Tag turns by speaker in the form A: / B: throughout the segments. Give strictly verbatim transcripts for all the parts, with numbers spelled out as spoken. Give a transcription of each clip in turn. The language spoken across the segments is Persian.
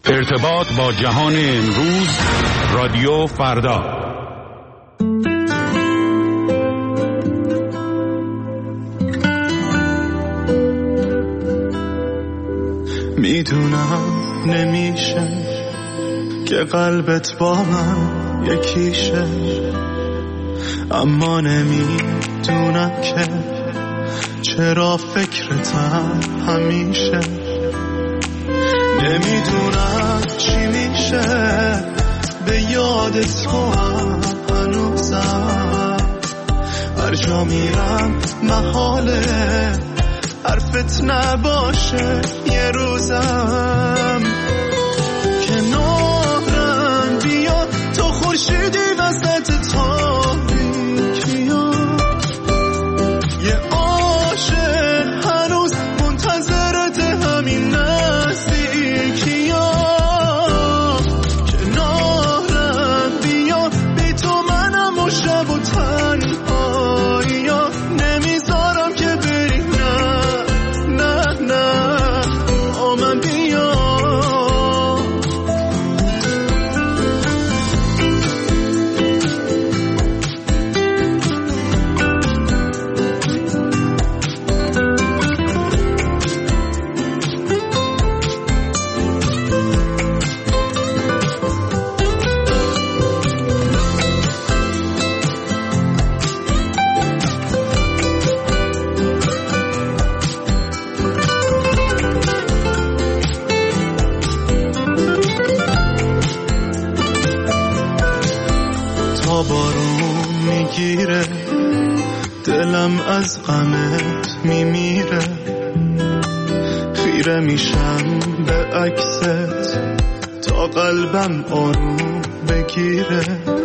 A: ارتباط با جهان امروز، رادیو فردا.
B: میدونم نمیشه که قلبت با من یکیشه، اما نمیدونم که چرا فکرتم همیشه. نمیدونم چی میشه به یاد تو هم هنوزم، هر جا میرم محاله حرفت نباشه یه روزم. کنارم بیا تو خورشیدی وسط تاریکیا، یه عاشق هنوز منتظرت همین نزدیکیا. کنارم بیا بی تو منم و شب و تنهاییا، نمیذارم که بری، نه نه نه با من بیا. بارون میگیره دلم از غمت میمیره، خیره میشم به عکست تا قلبم آروم بگیره.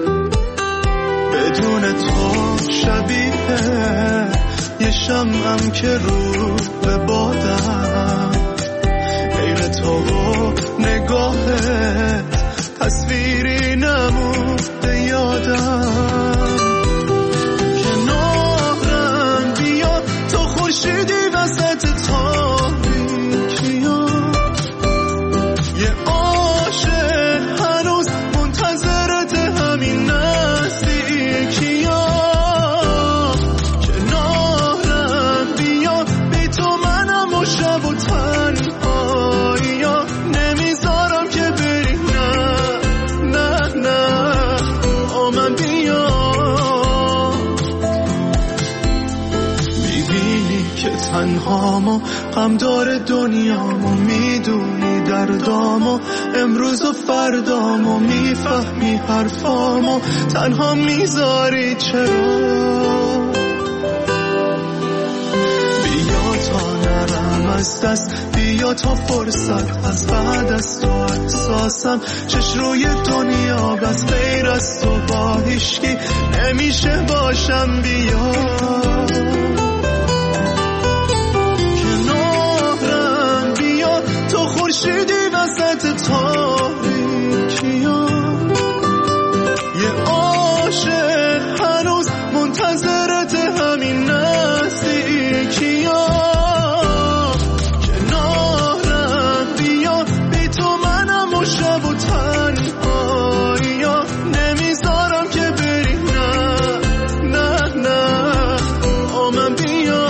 B: بدون تو شبیه یه شمعم که رو به بادم، غیر تو و نگاهت تصویری نمونده یادم. کنارم بیا تو خورشیدی وسط تاریکیا، یه عاشق هنوز منتظرت همین نزدیکیا. کنارم بیا بی تو منم و شب و تنهاییا، نمیذارم که بری، نه نه نه با من بیا. میبینی که تنهامو غم داره دنیامو، میدونی دردامو امروز و فردامو، میفهمی حرفامو تنها میذاری چرا. بیا تا نرم از دست، بیا تا فرصت از بعد از تو احساسم چش روی دنیا بس غیر از تو با هیچکی نمیشه باشم. بیا کنارم بیا تو خورشیدی وسط تاریکیا، یه عاشق هنوز منتظرت همین نزدیکیا. کنارم بیا بی تو منم و شب و تنهاییا، نمیذارم که بری، نه نه نه با من بیا.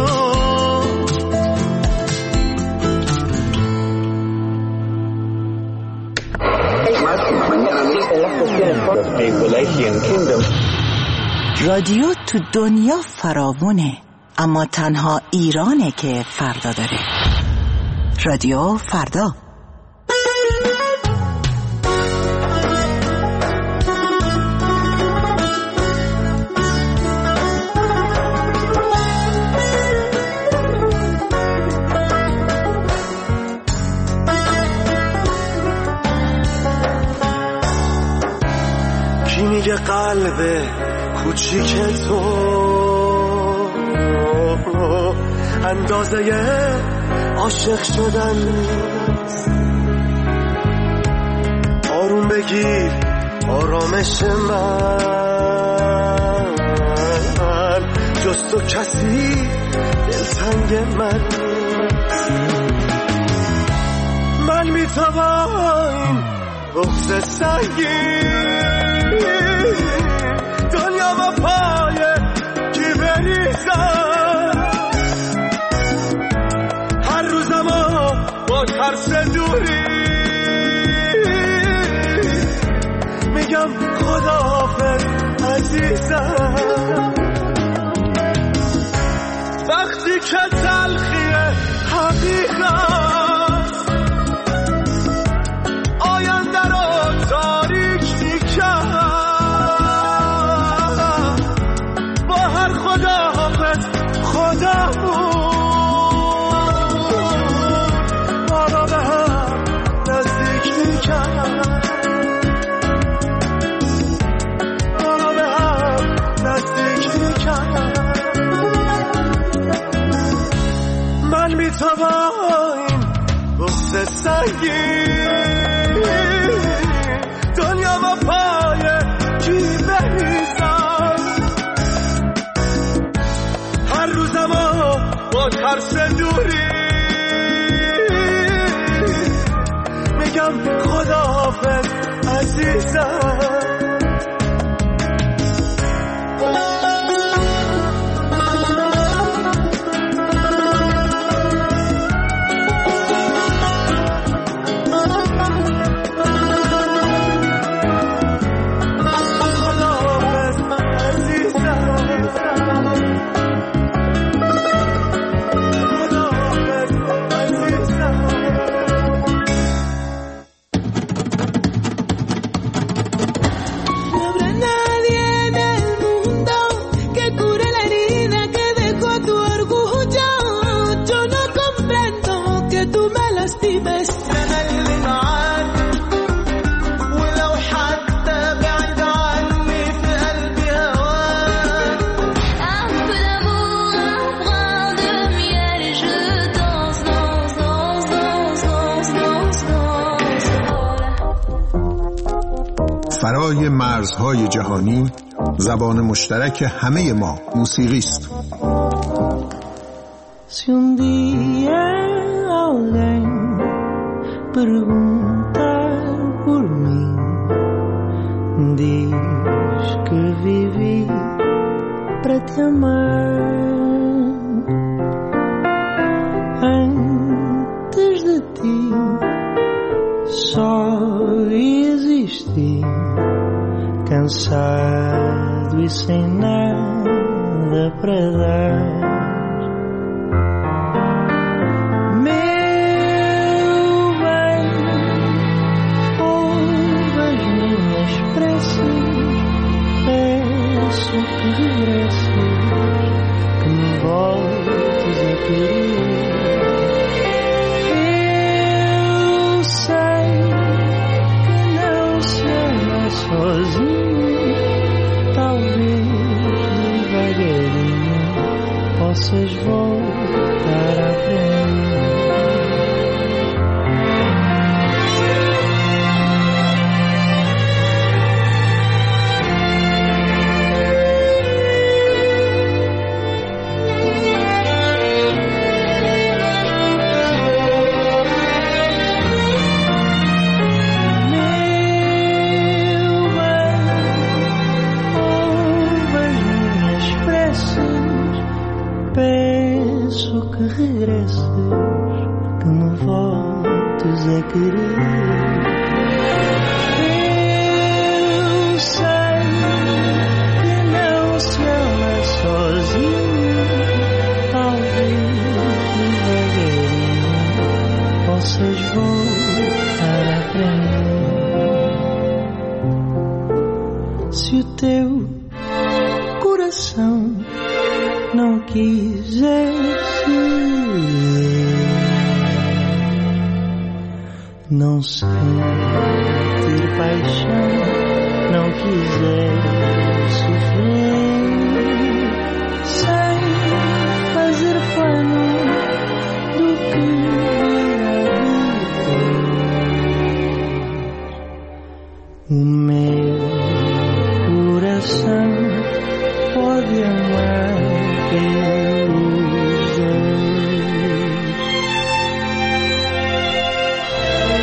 C: رادیو تو دنیا فراوونه، اما تنها ایرانه که فردا داره. رادیو فردا.
B: کی میگه قلب کوچیک تو اندازه عاشق شدن نیست؟ آروم بگیر آرامش من، جز تو کسی دلتنگ من نیست. من من میتوان این بغض سنگین دنیا با پای کی بریزم هر روزم با ترس دوری میگم خداحافظ عزیزم وقتی که تلخی حقیقت آینده رو تاریک میکرد با هر خداحافظ خدامون ما را به هم نزدیک میکرد ما را به هم نزدیک میکرد من میتوان این بغض سنگین دنیا با پای کی بریزم هر روزم با ترس دوری میگم خداحافظ عزیزم
D: فرای مرزهای جهانی زبان مشترک همه ما موسیقی است.
E: Si um dia alguém perguntar por mim, diz que vivi para te amar. Antes de ti só existi, cansado e sem nada para dar. Meu bem, ouve as minhas preces, peço que regresses, que me voltes a querer. Eu sei que não se ama sozinho, talvez devagarinho possas voltar a aprender. Peço que regresses, que me voltes a querer. Eu sei que não se ama sozinho, talvez devagarinho possas voltar a aprender. Se o teu coração não quisesse, não sentir paixão, não quiser sofrer, sem fazer plano do que virá depois. O meu coração pode amar pelos dois.